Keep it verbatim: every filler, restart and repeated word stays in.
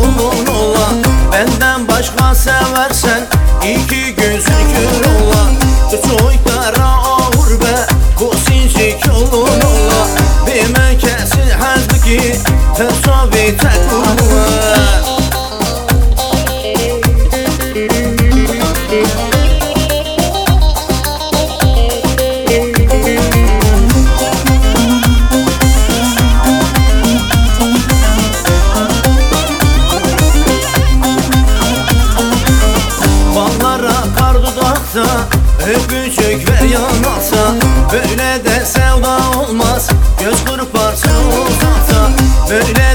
kulun ola. Benden başka seversen iki gözün kör ola. Çoyklara ağır be bu sincik yolun ola. Bime kesin hazdı ki tesavi tek ola. Öpücük ver yanalsa, böyle de sevda olmaz. Göz kırparsın uzakta, böyle